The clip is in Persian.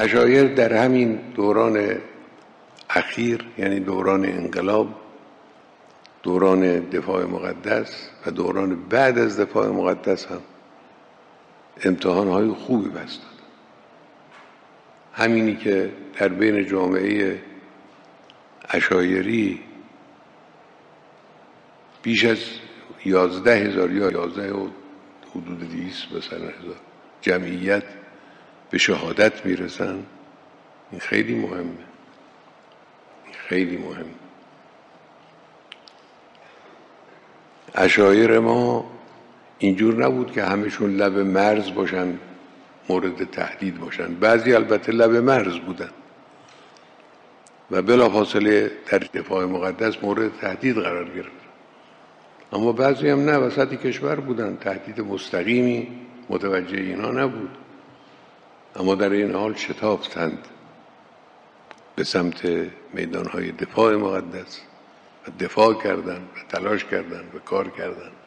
عشایر در همین دوران اخیر، یعنی دوران انقلاب، دوران دفاع مقدس و دوران بعد از دفاع مقدس هم امتحانهای خوبی بس داد. همینی که در بین جامعه عشایری بیش از 11,000 یا 11 و حدود 200 مثلا هزار جمعیت به شهادت میرسن، این خیلی مهمه، این خیلی مهمه. عشایر ما اینجور نبود که همشون لب مرز باشن، مورد تهدید باشن. بعضی البته لب مرز بودن و بلافاصله در دفاع مقدس مورد تهدید قرار گرفت، اما بعضی هم نه، وسط کشور بودن، تهدید مستقیمی متوجه اینا نبود، اما در این حال شتافتند به سمت میدانهای دفاع مقدس و دفاع کردند و تلاش کردند و کار کردند.